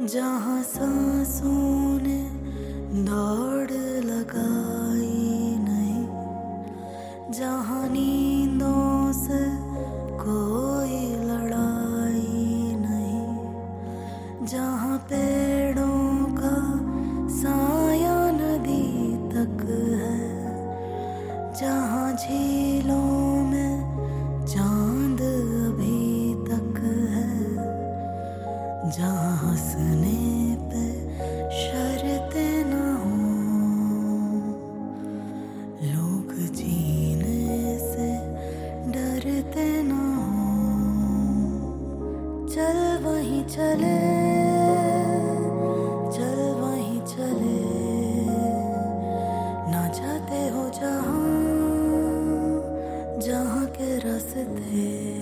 जहाँ सांसों ने दौड़ लगाई नहीं, जहाँ नींदों से कोई लड़ाई नहीं, जहाँ पेड़ों का साया नदी तक है, जहाँ झीलों में चांद अभी तक है, जहाँ हंसने पे शर्तें न हों, लोग जीने से डरते न हों। चल वहीं चले, चल वहीं चले, ना जाते हो जहाँ, जहाँ के रास्ते